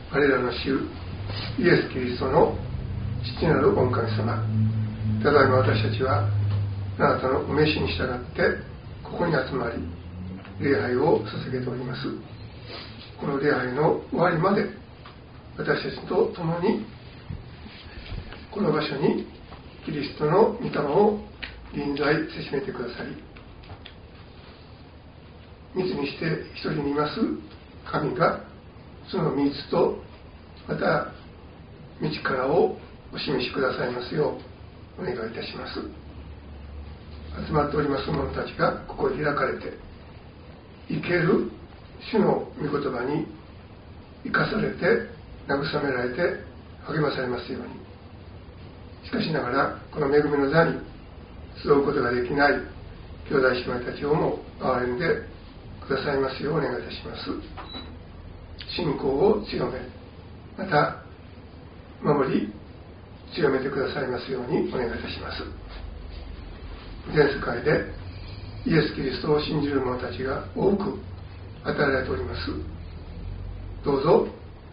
我らの主イエス・キリストの父なる御神様、ただいま私たちはあなたのお召しに従ってここに集まり礼拝を捧げております。この礼拝の終わりまで私たちと共にこの場所にキリストの御霊を臨在せしめてくださり、密にして一人にいます神がその御津とまた道からをお示しくださいますようお願いいたします。集まっております者たちが心開かれて生ける主の御言葉に生かされて慰められて励まされますように。しかしながらこの恵みの座に集うことができない兄弟姉妹たちをも憐れんでくださいますようお願いいたします。信仰を強め、また守り強めてくださいますようにお願いいたします。全世界でイエス・キリストを信じる者たちが多く与えられております。どうぞ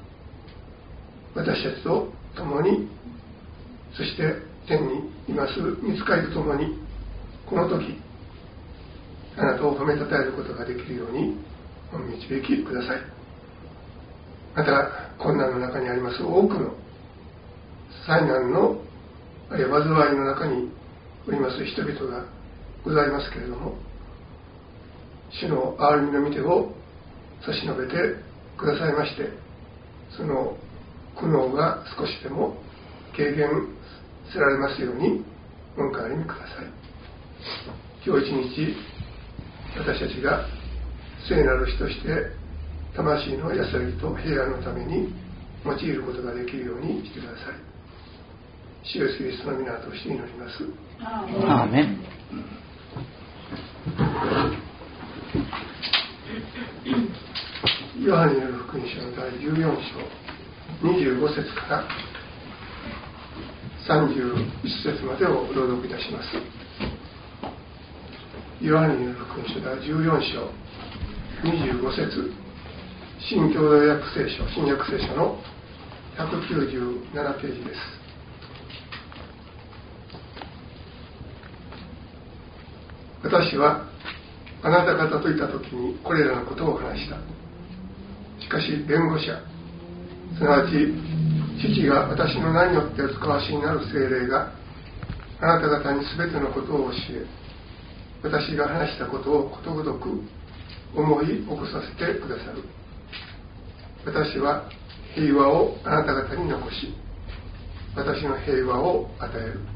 私たちと共に、そして天にいます御使いと共にこの時あなたを褒めたたえることができるようにお導きください。また困難の中にあります多くの災難のあるいは災いの中におります人々がございますけれども、主の憐れみの御手を差し伸べてくださいまして、その苦悩が少しでも軽減せられますようにお迎えにください。今日一日私たちが聖なる日として魂の安らぎと平安のために用いることができるようにしてください。主イエス・キリストの皆として祈ります。 アーメン。 ヨハネによる福音書の第14章25節から31節までを朗読いたします。ヨハネによる福音書第14章25節、新共同訳聖書、新約聖書の197ページです。私はあなた方といたときにこれらのことを話した。しかし弁護者、すなわち父が私の名によってお使わしになる聖霊があなた方にすべてのことを教え、私が話したことをことごとく思い起こさせてくださる。私は平和をあなた方に残し、私の平和を与える。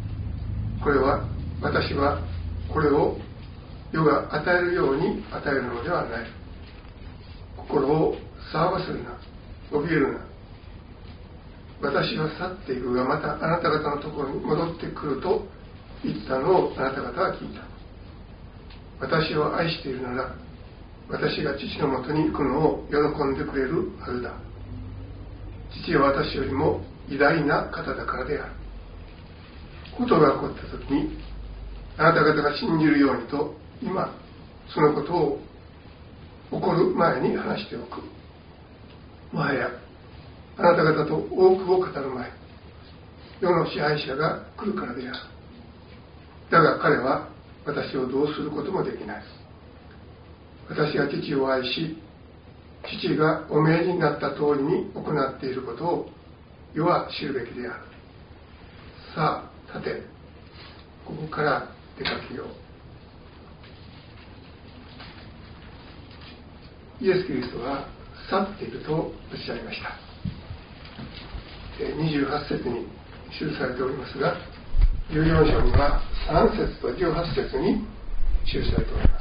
私はこれを世が与えるように与えるのではない。心を騒がせるな、怯えるな。私は去っていくがまたあなた方のところに戻ってくると言ったのをあなた方は聞いた。私を愛しているなら私が父のもとに行くのを喜んでくれるはずだ。父は私よりも偉大な方だからである。ことが起こった時にあなた方が信じるようにと今そのことを起こる前に話しておく。もはやあなた方と多くを語る前、世の支配者が来るからである。だが彼は私をどうすることもできない。私が父を愛し、父がお命じになった通りに行っていることを世は知るべきである。さあ、さて、ここから出かけよう。イエス・キリストは去っているとおっしゃいました。28節に記されておりますが、14章には3節と18節に記されております。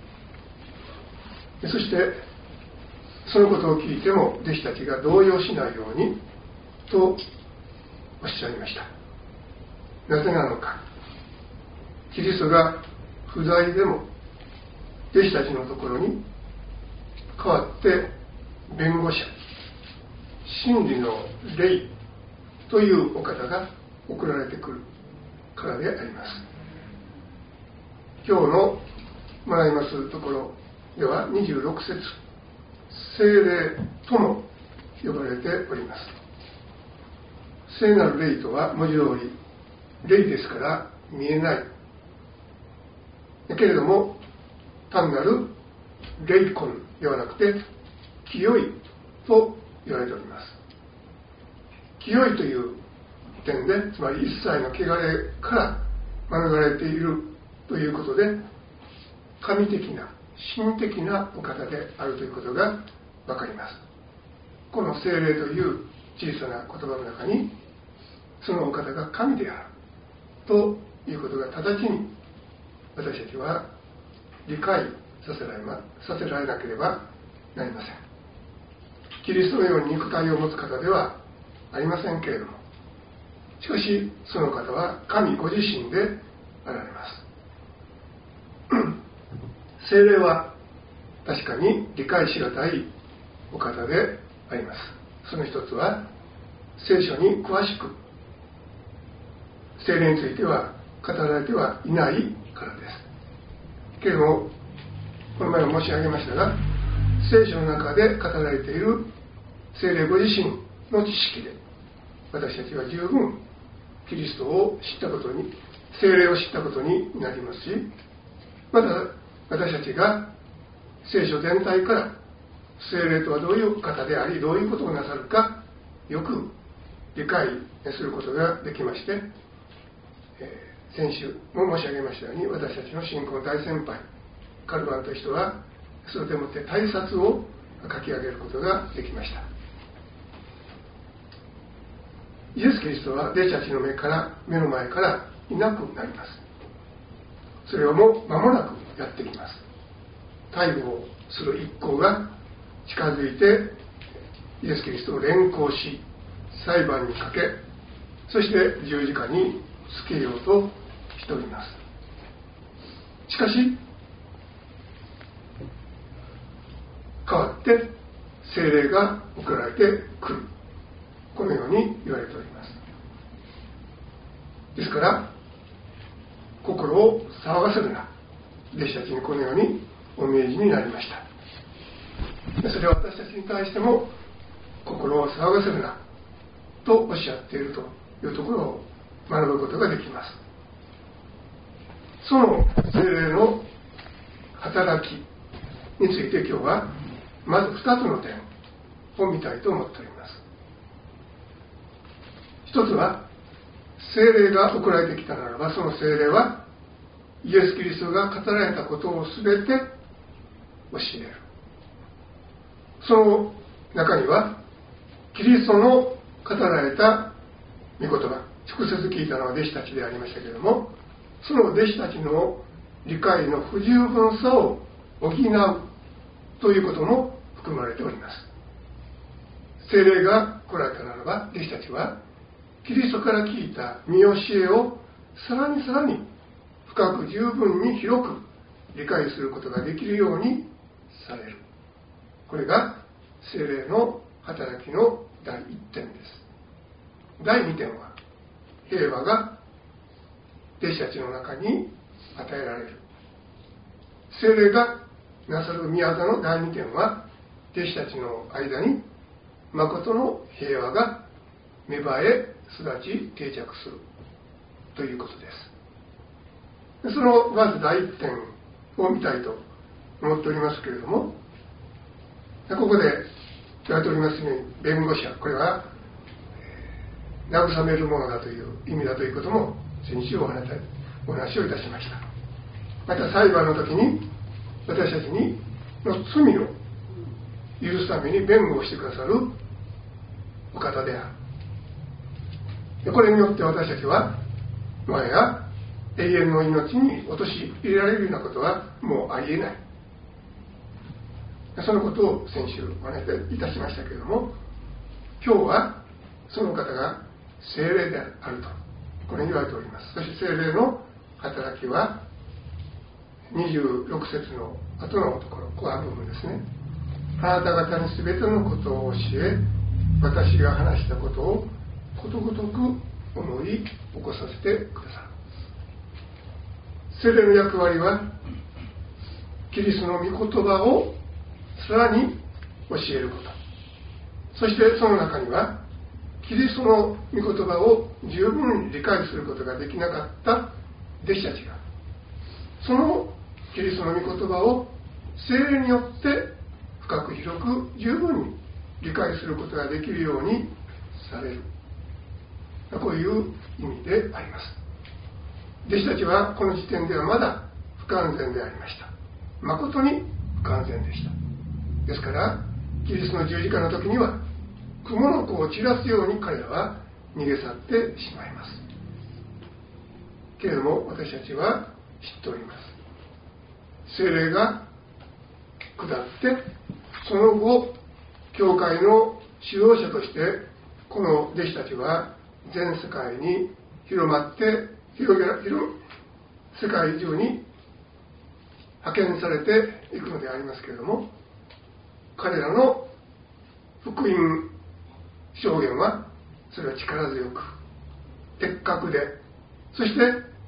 そしてそのことを聞いても弟子たちが動揺しないようにとおっしゃいました。なぜなのか。キリストが不在でも弟子たちのところに代わって弁護者、真理の霊というお方が送られてくるからであります。今日の学びますところでは26節、聖霊とも呼ばれております。聖なる霊とは文字通り霊ですから見えないけれども、単なる霊魂ではなくて清いと言われております。清いという点で、つまり一切の汚れから免れているということで、神的な神的なお方であるということが分かります。この聖霊という小さな言葉の中に、そのお方が神であるということが直ちに私たちは理解させられなければなりません。キリストのように肉体を持つ方ではありませんけれども、しかしその方は神ご自身であられます。聖霊は確かに理解しがたいお方であります。その一つは、聖書に詳しく聖霊については語られてはいないからです。けれども、この前も申し上げましたが、聖書の中で語られている聖霊ご自身の知識で、私たちは十分キリストを知ったことに、聖霊を知ったことになりますし、また私たちが聖書全体から聖霊とはどういう方であり、どういうことをなさるかよく理解することができまして、先週も申し上げましたように、私たちの信仰の大先輩カルバンという人はそれでもって大冊を書き上げることができました。イエス・キリストは弟子たちの目の前からいなくなります。それをもう間もなくやってきます。逮捕する一行が近づいてイエス・キリストを連行し、裁判にかけ、そして十字架につけようとしております。しかし代わって聖霊が送られてくる、このように言われております。ですから心を騒がせるな、弟子たちにこのようにお命じになりました。それは私たちに対しても心を騒がせるなとおっしゃっているというところを学ぶことができます。その聖霊の働きについて今日はまず2つの点を見たいと思っております。一つは、聖霊が送られてきたならば、その聖霊はイエス・キリストが語られたことを全て教える。その中にはキリストの語られた御言葉、直接聞いたのは弟子たちでありましたけれども、その弟子たちの理解の不十分さを補うということも含まれております。聖霊が来られたならば、弟子たちはキリストから聞いた御教えをさらに深く十分に広く理解することができるようにされる。これが聖霊の働きの第一点です。第二点は、平和が弟子たちの中に与えられる。聖霊がなさる宮業の第二点は、弟子たちの間に誠の平和が芽生え育ち定着するということです。そのまず第一点を見たいと思っておりますけれども、ここで言われておりますように、弁護者、これは慰めるものだという意味だということも先週お話をいたしました。また裁判の時に私たちの罪を許すために弁護をしてくださるお方である。これによって私たちはもはや永遠の命に陥れられるようなことはもうありえない。そのことを先週お話いたしましたけれども、今日はその方が聖霊であるとこれに言われております。そして聖霊の働きは26節の後のところ、後半部分ですね。あなた方に全てのことを教え、私が話したことをことごとく思い起こさせてくださる。聖霊の役割はキリストの御言葉をさらに教えること、 そしてその中にはキリストの御言葉を十分に理解することができなかった弟子たちが、そのキリストの御言葉を聖霊によって深く広く十分に理解することができるようにされる、こういう意味であります。弟子たちはこの時点ではまだ不完全でありました。誠に不完全でした。ですからキリストの十字架の時には蜘蛛の子を散らすように彼らは逃げ去ってしまいます。けれども私たちは知っております。聖霊が下ってその後教会の指導者としてこの弟子たちは全世界に広まって世界中に派遣されていくのでありますけれども、彼らの福音証言はそれは力強く的確で、そして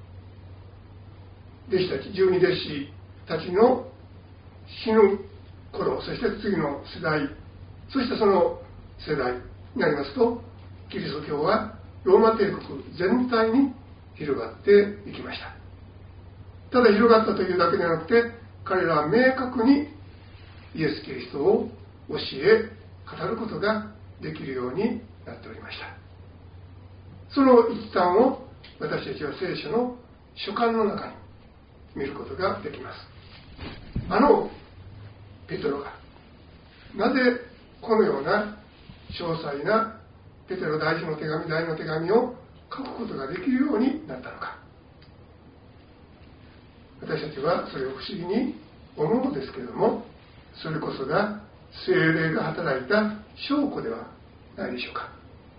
弟子たち12弟子たちの死ぬ頃、そして次の世代、そしてその世代になりますとキリスト教はローマ帝国全体に広がっていきました。ただ広がったというだけではなくて、彼らは明確にイエス・キリストを教え語ることができるようになっておりました。その一端を私たちは聖書の書簡の中に見ることができます。ペテロがなぜこのような詳細なペテロ第一の手紙、第二の手紙を書くことができるようになったのか、私たちはそれを不思議に思うのですけれども、それこそが聖霊が働いた証拠ではないでしょうか。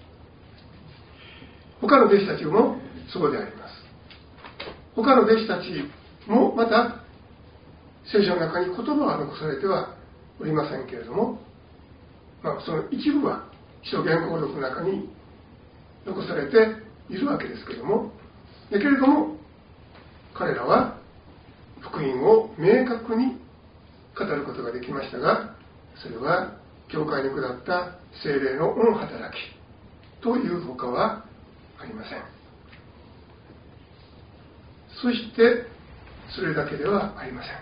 他の弟子たちもそうであります。他の弟子たちもまた聖書の中に言葉は残されてはおりませんけれども、その一部は使徒言行録の中に残されているわけですけれども、だけれども彼らは福音を明確に語ることができましたが、それは教会に下った聖霊の御働きというほかはありません。そしてそれだけではありません。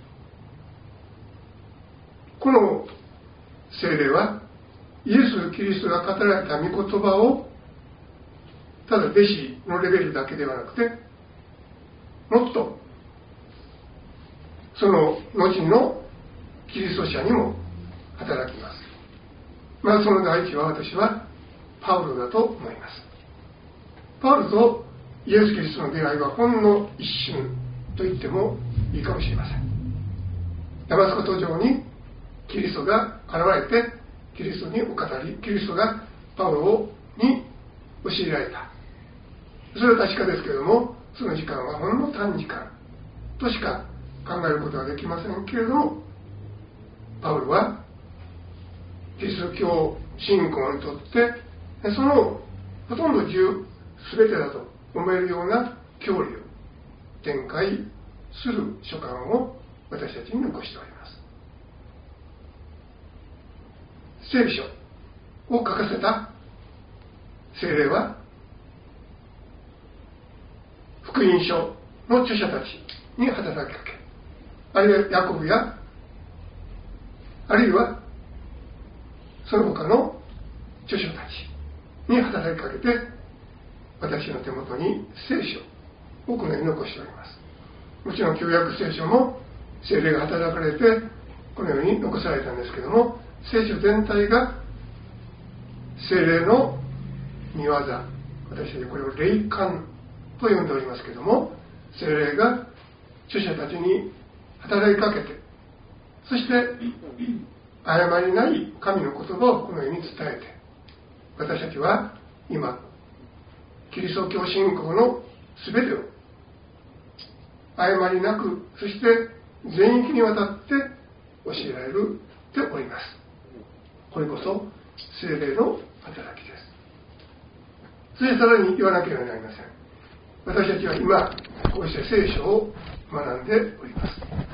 この聖霊はイエス・キリストが語られた御言葉をただ弟子のレベルだけではなくて、もっとその後のキリスト者にも働きます。その第一は私はパウロだと思います。パウロとイエス・キリストの出会いはほんの一瞬と言ってもいいかもしれません。ダマスコ途上にキリストが現れてキリストにお語り、キリストがパウロに教えられた。それは確かですけれども、その時間はほんの短時間としか考えることはできませんけれども、パウロはキリスト教信仰にとってそのほとんど全てだと思えるような教理を展開する書簡を私たちに残しております。聖書を書かせた聖霊は福音書の著者たちに働きかけ、あるいはヤコブやあるいはその他の著書たちに働きかけて、私の手元に聖書をこのように残しております。もちろん旧約聖書も聖霊が働かれてこのように残されたんですけども、聖書全体が聖霊の御業、私たちこれを霊感と呼んでおりますけども、聖霊が著者たちに働きかけて、そして誤りない神の言葉をこのように伝えて、私たちは今キリスト教信仰の全てを誤りなく、そして全域にわたって教えられております。これこそ聖霊の働きです。そしてさらに言わなければなりません。私たちは今こうして聖書を学んでおります。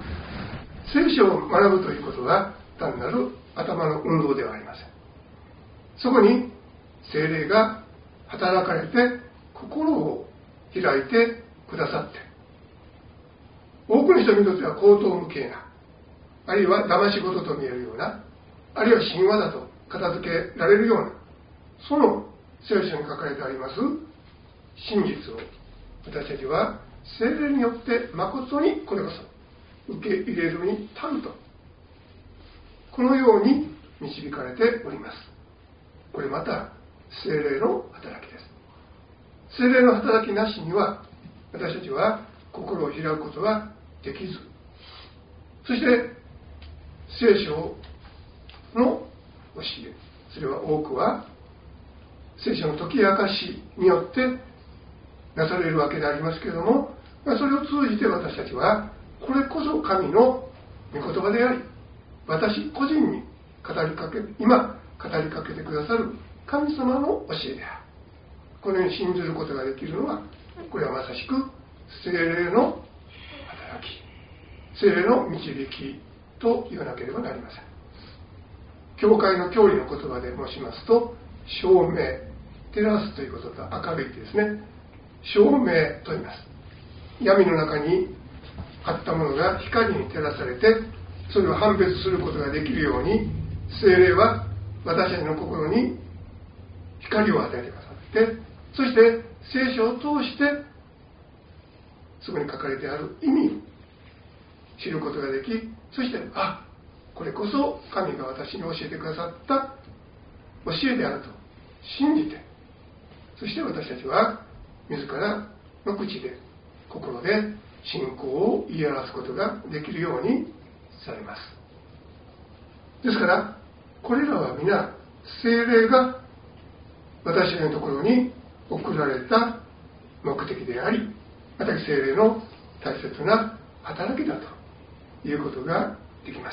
聖書を学ぶということは単なる頭の運動ではありません。 そこに聖霊が働かれて心を開いてくださって、多くの人にとっては荒唐無稽な、あるいは騙し事と見えるような、あるいは神話だと片付けられるような、その聖書に書かれてあります真実を私たちは聖霊によって誠にこれこそ受け入れるに足ると、このように導かれております。これまた聖霊の働きです。聖霊の働きなしには私たちは心を開くことができず、そして聖書の教え、それは多くは聖書の解き明かしによってなされるわけでありますけれども、それを通じて私たちはこれこそ神の御言葉であり、私個人に今語りかけてくださる神様の教えである、このように信ずることができるのは、これはまさしく聖霊の働き、聖霊の導きと言わなければなりません。教会の教理の言葉で申しますと、照明、照らすということと明るいですね、照明と言います。闇の中にあったものが光に照らされて、それを判別することができるように、聖霊は私たちの心に光を与えてくださって、そして聖書を通してそこに書かれてある意味を知ることができ、そしてこれこそ神が私に教えてくださった教えであると信じて、そして私たちは自らの口で心で信仰を言い表すことができるようにされます。ですからこれらは皆聖霊が私のところに送られた目的であり、また聖霊の大切な働きだということができます。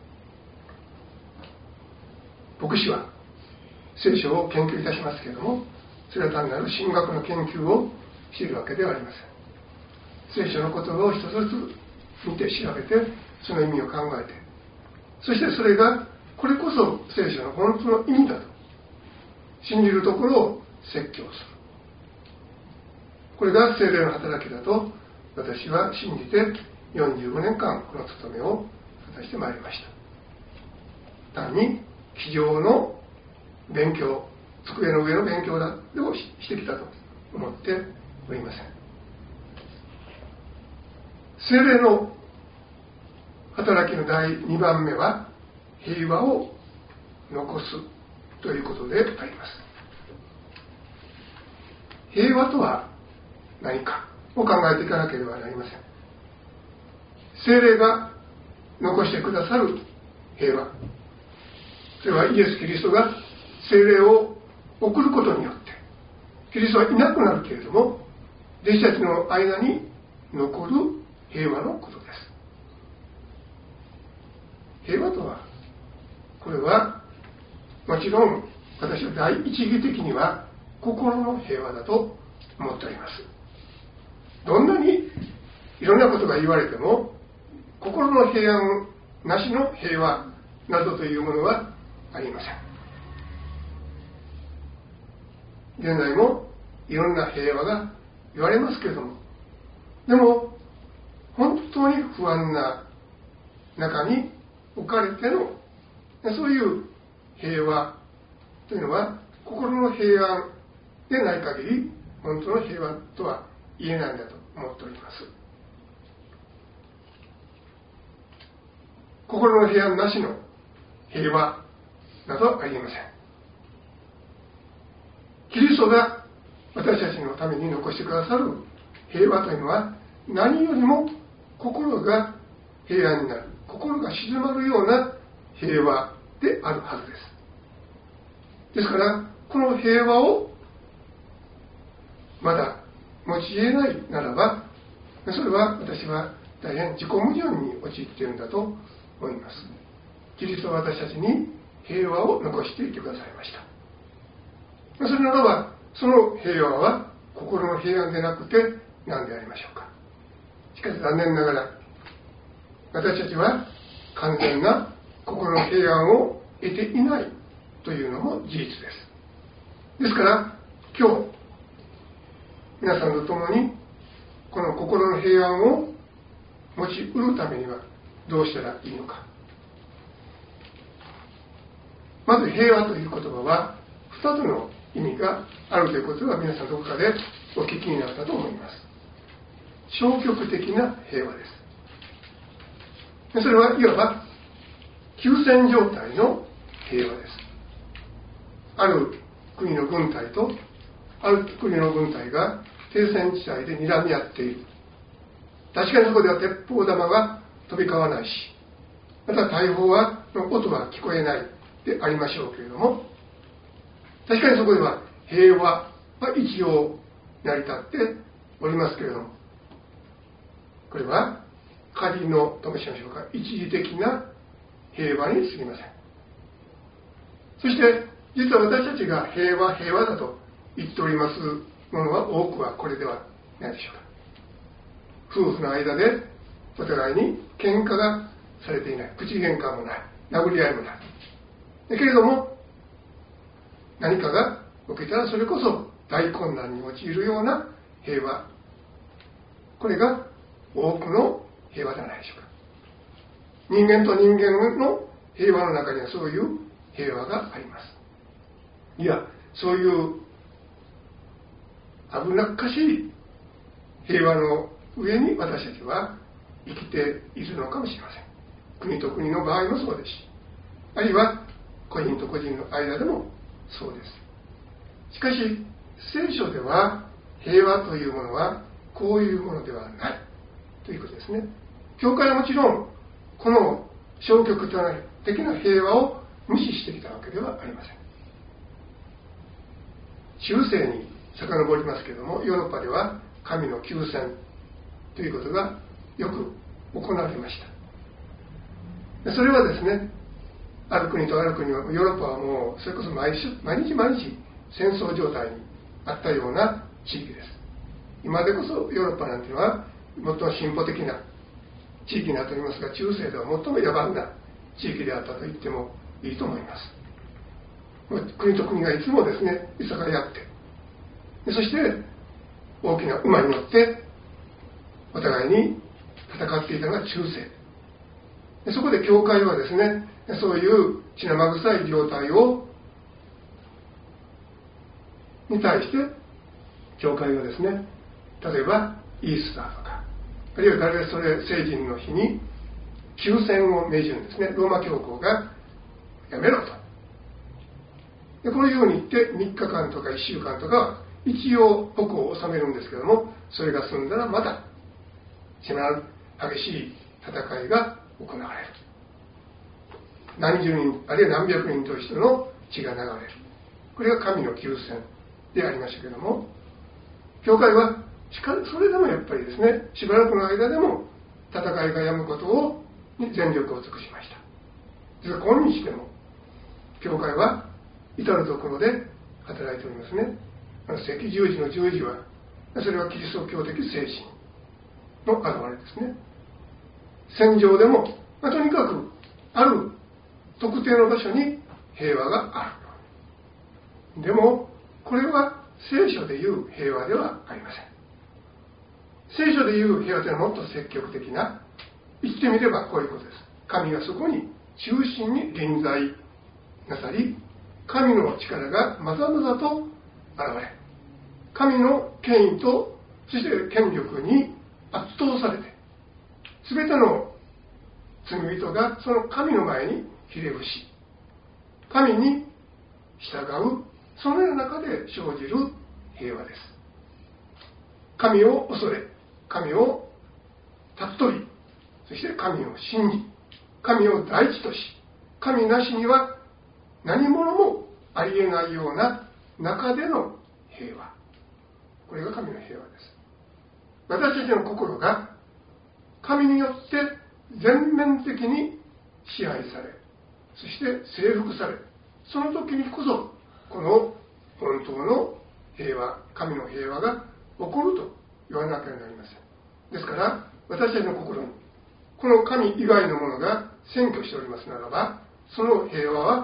牧師は聖書を研究いたしますけれども、それは単なる神学の研究をしているわけではありません。聖書の言葉を一つずつ見て調べて、その意味を考えて、そしてそれがこれこそ聖書の本当の意味だと信じるところを説教する、これが聖霊の働きだと私は信じて45年間この務めを果たしてまいりました。単に机上の勉強、机の上の勉強だでをしてきたと思っておりません。聖霊の働きの第2番目は平和を残すということであります。平和とは何かを考えていかなければなりません。聖霊が残してくださる平和、それはイエス・キリストが聖霊を送ることによって、キリストはいなくなるけれども弟子たちの間に残る平和のことです。平和とは、これはもちろん私は第一義的には心の平和だと思っております。どんなにいろんなことが言われても、心の平安なしの平和などというものはありません。現在もいろんな平和が言われますけれども、でも本当に不安な中に置かれてのそういう平和というのは、心の平安でない限り本当の平和とは言えないんだと思っております。心の平安なしの平和などはありえません。キリストが私たちのために残してくださる平和というのは、何よりも心が平安になる、心が静まるような平和であるはずです。ですからこの平和をまだ持ち得ないならば、それは私は大変自己矛盾に陥っているんだと思います。キリストは私たちに平和を残していてくださいました。それならばその平和は心の平安でなくて何でありましょうか。しかし残念ながら私たちは完全な心の平安を得ていないというのも事実です。ですから今日皆さんと共にこの心の平安を持ち得るためにはどうしたらいいのか。まず平和という言葉は2つの意味があるということは皆さんどこかでお聞きになったと思います。消極的な平和です。それはいわば休戦状態の平和です。ある国の軍隊とある国の軍隊が停戦地帯で睨み合っている。確かにそこでは鉄砲玉が飛び交わないし、また大砲の音は聞こえないでありましょうけれども、確かにそこでは平和は一応成り立っておりますけれども、これは仮のと申しましょうか、一時的な平和に過ぎません。そして実は私たちが平和だと言っておりますものは多くはこれではないでしょうか。夫婦の間でお互いに喧嘩がされていない、口喧嘩もない、殴り合いもない。だけれども何かが起きたらそれこそ大混乱に陥るような平和、これが多くの平和ではないでしょうか。人間と人間の平和の中にはそういう平和があります。いや、そういう危なっかしい平和の上に私たちは生きているのかもしれません。国と国の場合もそうですし、あるいは個人と個人の間でもそうです。しかし聖書では平和というものはこういうものではないということですね。教会はもちろんこの消極的な平和を無視してきたわけではありません。中世に遡りますけれども、ヨーロッパでは神の休戦ということがよく行われました。それはですね、ある国とある国は、ヨーロッパはもうそれこそ毎日戦争状態にあったような地域です。今でこそヨーロッパなんていうのは最も進歩的な地域になっておりますが、中世では最も野蛮な地域であったと言ってもいいと思います。国と国がいつもですね、いさかい合って、そして大きな馬に乗ってお互いに戦っていたのが中世。そこで教会はですね、そういう血生臭い状態に対して教会はですね、例えばイースターとか、あるいは誰それ聖人の日に休戦を命じるんですね。ローマ教皇がやめろと。でこのように言って3日間とか1週間とかは一応矛を収めるんですけども、それが済んだらまた激しい戦いが行われる。何十人あるいは何百人としての血が流れる。これが神の休戦でありましたけども、教会はそれでもやっぱりですね、しばらくの間でも戦いが止むことに全力を尽くしました。ですから今日でも教会は至るところで働いておりますね。赤十字の十字は、それはキリスト教的精神の表れですね。戦場でも、とにかくある特定の場所に平和がある。でもこれは聖書でいう平和ではありません。聖書でいう平和というのはもっと積極的な、言ってみればこういうことです。神がそこに中心に臨在なさり、神の力がまざまざと現れ、神の権威とそして権力に圧倒されて、全ての罪人がその神の前にひれ伏し、神に従う、そのような中で生じる平和です。神を恐れ、神を尊び、そして神を信じ、神を第一とし、神なしには何者もありえないような中での平和、これが神の平和です。私たちの心が神によって全面的に支配され、そして征服され、その時にこそこの本当の平和、神の平和が起こると言わなければなりません。ですから私たちの心にこの神以外のものが占拠しておりますならば、その平和は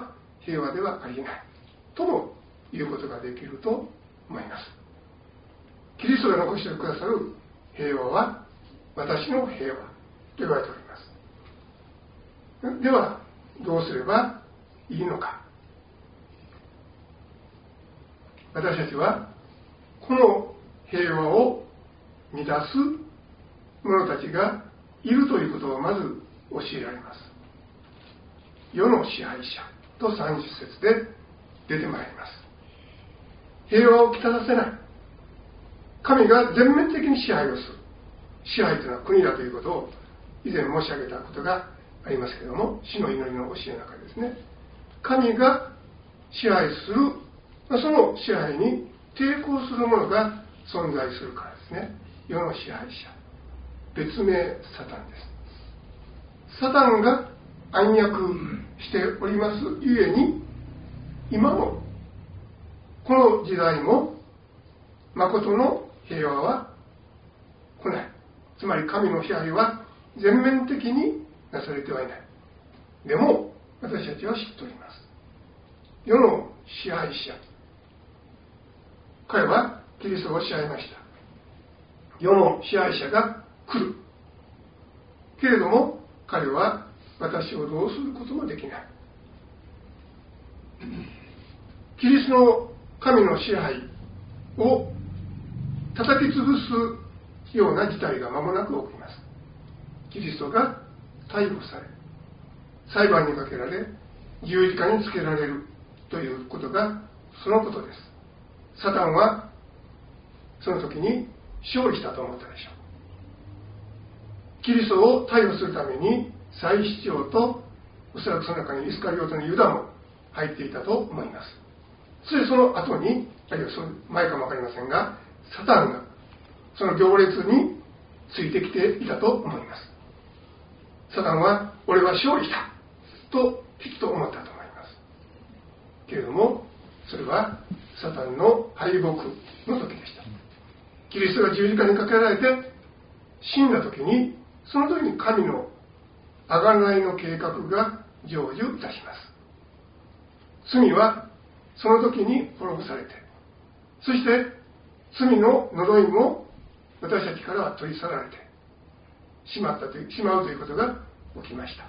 平和ではありえないとも言うことができると思います。キリストが残してくださる平和は私の平和と言われております。ではどうすればいいのか。私たちはこの平和を乱す者たちがいるということをまず教えられます。世の支配者と30節で出てまいります。平和をきたさせない。神が全面的に支配をする。支配というのは国だということを以前申し上げたことがありますけれども、死の祈りの教えの中でですね、神が支配する、その支配に抵抗する者が存在するからですね。世の支配者、別名サタンです。サタンが暗躍しておりますゆえに、今のこの時代も誠の平和は来ない。つまり神の支配は全面的になされてはいない。でも私たちは知っております。世の支配者、彼はキリストをおっしゃいました。世の支配者が来るけれども、彼は私をどうすることもできない。キリストの神の支配を叩き潰すような事態が間もなく起きます。キリストが逮捕され、裁判にかけられ、十字架につけられるということがそのことです。サタンはその時に勝利したと思ったでしょう。キリストを逮捕するために祭司長と、おそらくその中にイスカリオトのユダも入っていたと思います。そしてその後に、あるいはその前かもわかりませんが、サタンがその行列についてきていたと思います。サタンは俺は勝利したときっと思ったと思います。けれどもそれはサタンの敗北の時でした。キリストが十字架にかけられて死んだ時に、その時に神の贖いの計画が成就いたします。罪はその時に滅ぼされて、そして罪の呪いも私たちからは取り去られてしまうということが起きました。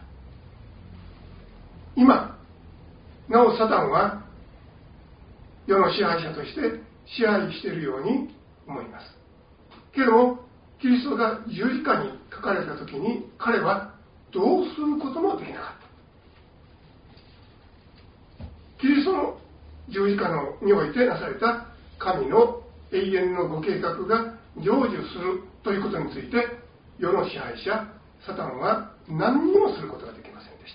今なおサタンは世の支配者として支配しているように思います。けれどもキリストが十字架にかかれた時に、彼はどうすることもできなかった。キリストの十字架においてなされた神の永遠のご計画が成就するということについて、世の支配者サタンは何にもすることができませんでした。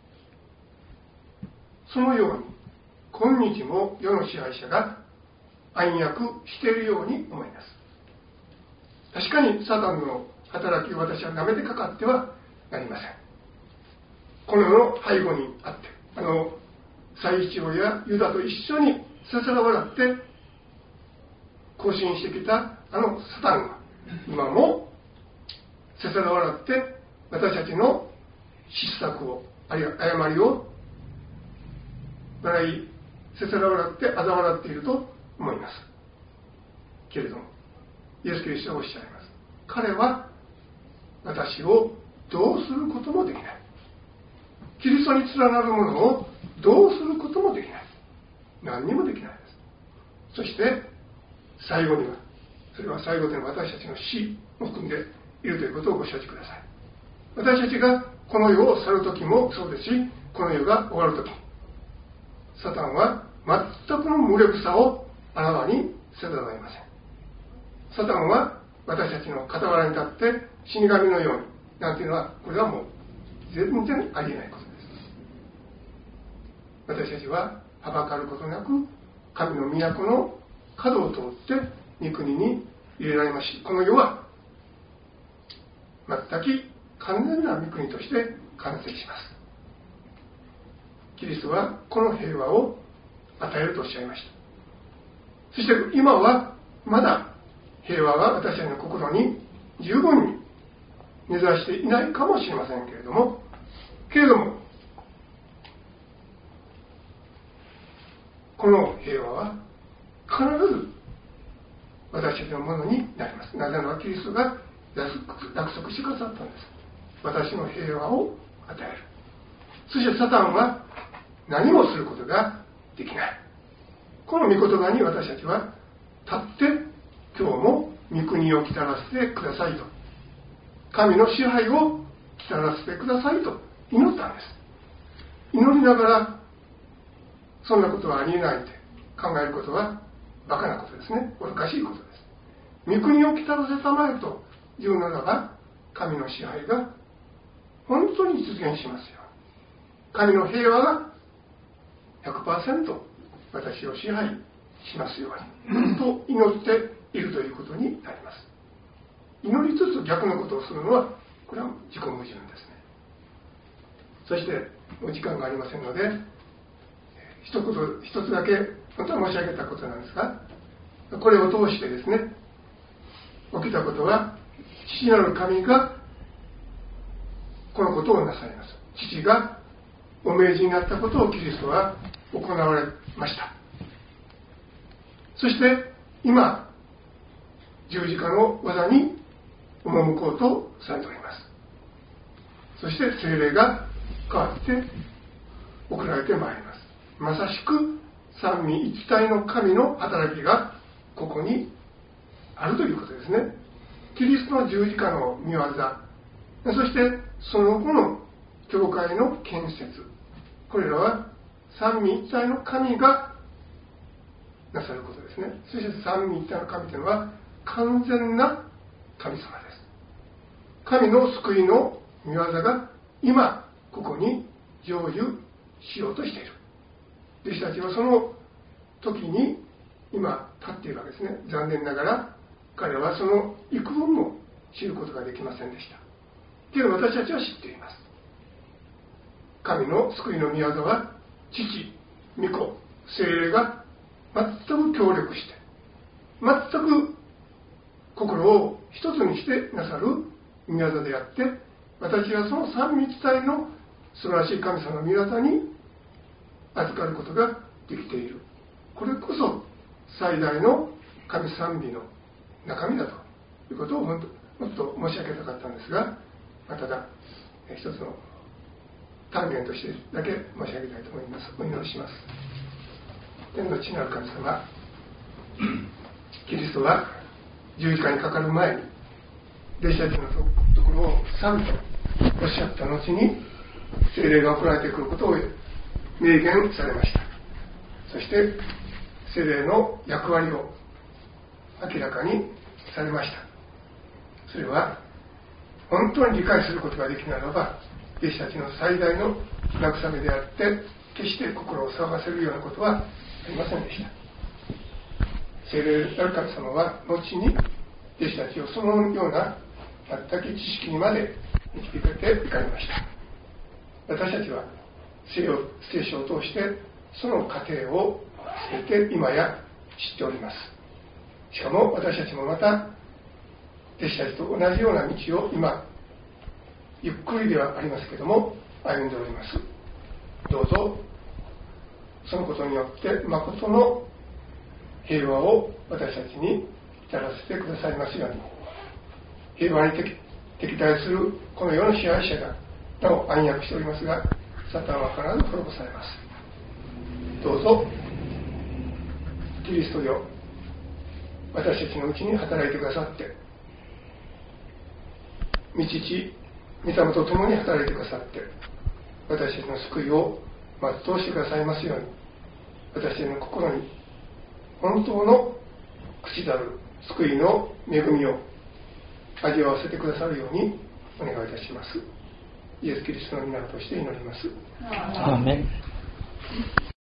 そのように今日も世の支配者が暗躍しているように思います。確かにサタンの働きを私はなめてかかってはなりません。この世の背後にあって、祭司長やユダと一緒にせせら笑って行進してきたサタンが今もせせら笑って私たちの失策を、あるいは誤りを笑い、せせら笑って嘲笑っていると思いますけれども、イエス・キリストはおっしゃいます。彼は私をどうすることもできない。キリストに連なるものをどうすることもできない。何にもできないです。そして最後には、それは最後での私たちの死を含んでいるということをご承知ください。私たちがこの世を去る時もそうですし、この世が終わる時、サタンは全くの無力さをあらわにせざるを得ません。サタンは私たちの傍らに立って死神のようになんていうのは、これはもう全然ありえないことです。私たちははばかることなく神の都の角を通って御国に入れられますし、この世は全く完全な御国として完成します。キリストはこの平和を与えるとおっしゃいました。そして今はまだ平和が私たちの心に十分に根ざしていないかもしれませんけれども、 この平和は必ず私たちのものになります。なぜならキリストが約束してくださったんです。私の平和を与える。そしてサタンは何もすることができない。この御言葉に私たちは立って今日も御国を来たらせてくださいと、神の支配を来たらせてくださいと祈ったんです。祈りながらそんなことはありえないって考えることはバカなことですね。愚かしいことです。御国を来たらせたまえというならば、神の支配が本当に実現しますよ。神の平和が 100% 私を支配しますようにと祈っているということになります。祈りつつ逆のことをするのは、これは自己矛盾ですね。そしてお時間がありませんので、一つだけ本当は申し上げたことなんですが、これを通してですね、起きたことは、父なる神がこのことをなさいます。父がお命じになったことをキリストは行われました。そして今十字架の技に赴こうとされております。そして聖霊が変わって送られてまいります。まさしく三位一体の神の働きがここにあるということですね。キリストの十字架の御業、そしてその後の教会の建設、これらは三位一体の神がなさることですね。そして三位一体の神というのは完全な神様です。神の救いの御業が今ここに成就しようとしている。弟子たちはその時に今立っているわけですね。残念ながら彼はその幾分も知ることができませんでした。けど私たちは知っています。神の救いの御業は父、御子、聖霊が全く協力して、全く心を一つにしてなさる御業であって、私はその三位一体の素晴らしい神様の御業に預かることができている。これこそ最大の神賛美の中身だということをもっと申し上げたかったんですが、ただ一つの単元としてだけ申し上げたいと思います。お祈りします。天の父なる神様、キリストは十字架にかかる前に弟子たちのところを賛美とおっしゃった後に聖霊が送られてくることを明言されました。そして聖霊の役割を明らかにされました。それは本当に理解することができならば、弟子たちの最大の慰めであって、決して心を騒がせるようなことはありませんでした。聖霊なる神様は後に弟子たちをそのような全く知識にまで導けていかれました。私たちは聖書を通してその過程を全て今や知っております。しかも私たちもまた弟子たちと同じような道を今ゆっくりではありますけども歩んでおります。どうぞそのことによって誠の平和を私たちに至らせてくださいますように、平和に敵対するこの世の支配者がなお暗躍しておりますが、サタンは必ず滅ぼされます。どうぞキリストよ、私たちのうちに働いてくださって、御父御霊と共に働いてくださって、私たちの救いを全うしてくださいますように、私たちの心に本当の口なる救いの恵みを味わわせてくださるようにお願いいたします。イエス・キリストの皆として祈ります。 アーメン。